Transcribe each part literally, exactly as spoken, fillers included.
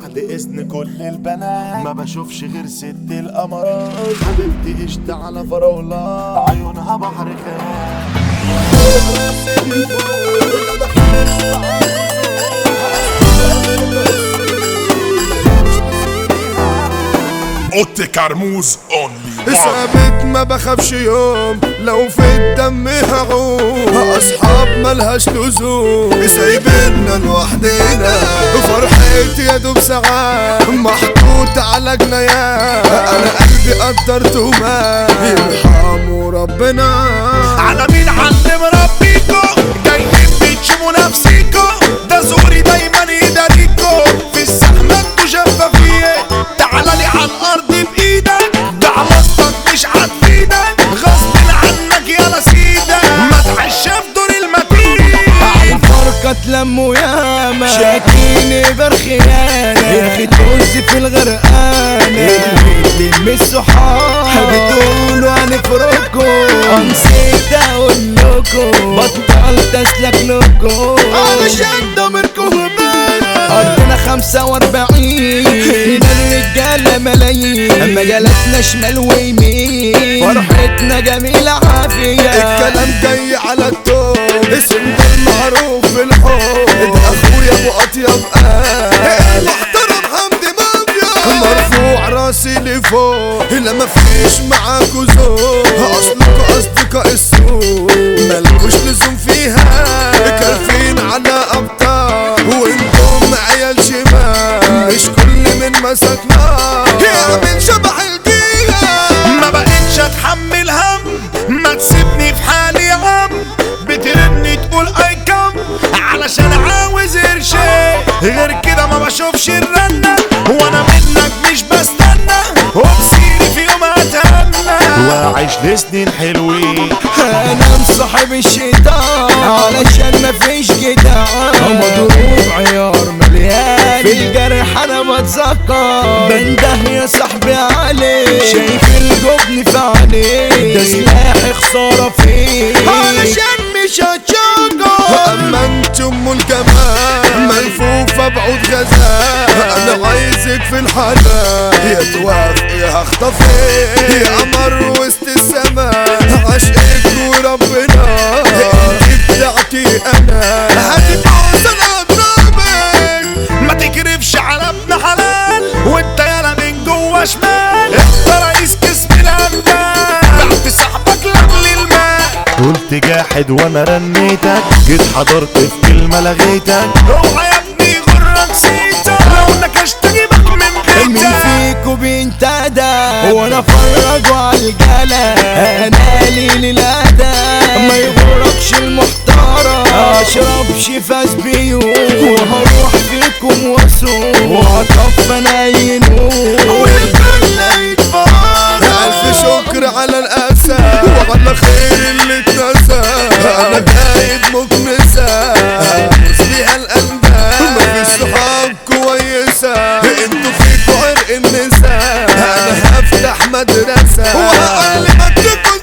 بعد اذن كل البنات ما بشوفش غير ست القمرات. حبيبتي قشطة على فراولة عيونها بحر خيال. اوتي كرموز اونلي ثابت ما بخافش يوم لو في الدم هعوم. اصحاب ملهاش لزوم سايبنا لوحدنا. فرحتي يا دوب ساعات محطوط على جنايات. انا قلبي قدرته ما يرحمه ربنا. على مين علم ربيكو جايين بتشموا نفسيكو. ده زوري دايما يداريكو في الزحمة انتو شفافية. تعالى لي على الارض بايدك ده عمصتك مش هتفيدك. غصب عنك يا سيدك ما تعيش في دور المتين. عالفرقة تلموا ياما شاكيني برخيانة. بتوزي في الغرقانة بتلم الصحاب بتقولوا هنفرقوا. نسيت اقولكوا بطلت اسلك لكوا علشان ضميركوا هبال. ارضنا خمسة واربعين هنا الرجالة ملايين. مجالاتنا شمال ويمين فرحتنا جميلة عافية. الكلام جاي على التوب اسم المعروف في الحب. ده اخويا ابو اطيب قال محترم حمدي مافيا. مرفوع راسي لفوق لا مفيش معاكوا ذوق. اصلكوا اصدقاء السوق مالكوش لزوم فيها. كارفين على ابطال وانتم عيال شمال. مش كل من مسكنا يعمل شبح الجيل. ما بقتش اتحمل هم ما تسيبني في حالي يا عم. بترني تقول اي كم علشان عاوز قرشين. غير كده ما بشوفش الرنة وانا منك مش بستنى. وبصيري في يوم اتهنى واعيش لسنين حلوين. انا مصاحب الشيطان علشان مفيش جدعان. مضروب عيار مليان في الجرح انا بتذكر. بنده يا صاحبي عليه شايف الجبن في عينيه. ده سلاحي خسارة فيه علشان مش هتشجر. اما انتم ام الجمال ملفوفة بعود غزال. انا عايزك في الحنان يا توافق يا هخطفك. يا قمر وسط السماء عشقك وربنا. انت بتاعتي انا هتتوصل اضربك. ما تكرفش على ابن حلال وانت يالا من جوا شمال. انت رئيس قسم الامن بعت صاحبك لاجل المال. قلت جاحد وانا رنيتك جيت حضرت في كلمة لغيتك. اوعى يا ابني غرك سيتك لو نكشت اجيبك من مين بيتك. فيكوا بينتدى وانا فرجوا عالجلا. انا قليل الادب ما يغركش المحترم. اشرب شفاس بيوم وهروح فيكم واسوق وهطف انا ينوم والكل يتفرج. الف شكر على الاسى وعلى خير اللي اتنسى. انا قايد مكنسة بيها الانباء. مفيش صحاب كويسة انتوا فيكوا عرق النساء. انا هفتح مدرسة وهعلمك تكون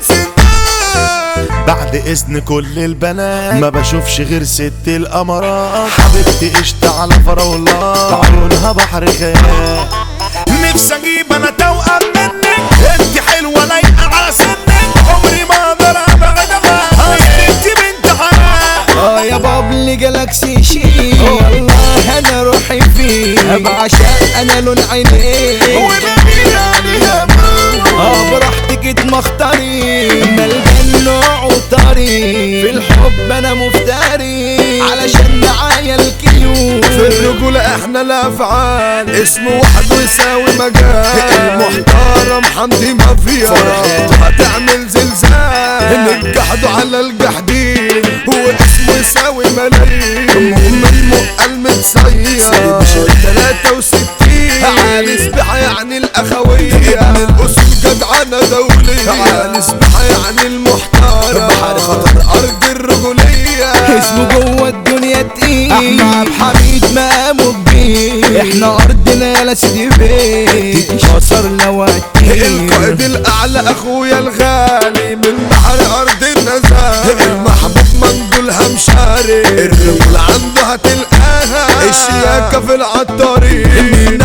سندان. بعد اذن كل البنات ما بشوفش غير ست القمرات. حبيبتي قشطة على فراولة عيونها بحر خيال. نفسي اجيب انا توأم منك انت حلوة لايقة على سنك. عمري ما اقدر ابعد عنك انت بنت حلال. اه يا بابلي جالاكسي شيك والله انا روحي فيه. بعشق انا لون عينيه وبميل عليها اه براحتك اتمختاري. ملبن نوع وطري في الحب انا مفتري علشان معايا الكيوت. في الرجولة احنا الافعال اسم وحده يساوي مجال. المحترم حمدي مافيا فرحته هتعمل زلزال. نجحدوا على الجحدين واسمه يساوي ملايين. مؤمن مؤقل متصير تلاتة وستين. عالي سبحة يعني الاخوية. ابن الاسم جدعانة دولية. عالي سبحة يعني المحترم. بحر خطر ارض الرجولية. اسمه جوه الدنيا تقيل. احنا بحميد مقامه كبير. احنا ارضنا لا سيدي بيه تتكسر لو هتطير. القائد الاعلى اخويا الغالي من بحر ارض النزال. المحبوب مندول همشاري. الرجل عنده هتلقاها الشياكة في العطارين. مين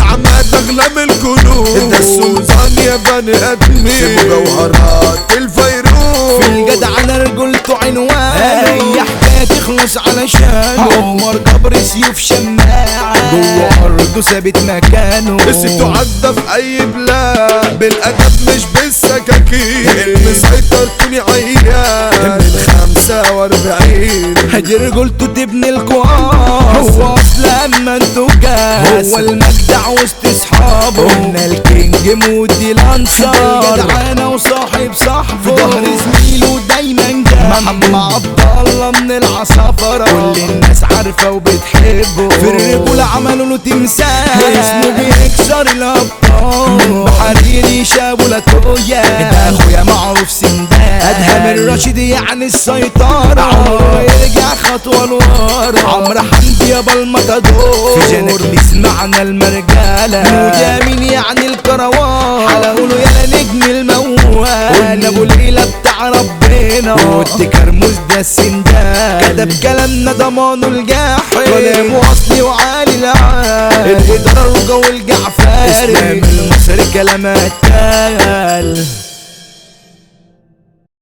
فلوس ده السلطان يا بني ادمين جوهرات الفيروز في الجدع انا رجولته عنوان اي حكايه تخلص علشان عمر جبر سيوف شماعه جوه ارضه ثابت مكانه الست عدى في اي بلاد بالادب مش بالسكاكين المسيطر كوني عيان من خمسة واربعين هدي رجولته تبني الكواس هو اصل اما انتو جاس هو المجدع وسط اصحابه قلنا الكينج مودي الانصار جدعانه وصاحب صاحبه ظهر زميله دايما جنبه محمد عبد الله من العصافره كل الناس عارفه وبتحبه في الرجوله عملوا له تمثال اسمه بيكسر الابطال بحريري شابو لاتويا ده اخويا معروف سندان ادهم الراشد يعني السيطره عمره يرجع خطوه لورا عمرو حمدي يابا المطادور في جنك بيسمعنا المرجاله مجامين يعني الكروان حلقوله يا نجم الموال قلنا ابو ليلى بتاع ربنا قلت كرموز ده السندان كتب كلامنا ضمانه الجاحد كلامه اصلي وعالي العال الاداره والجو الجعفري اسلام المصري كلامات تال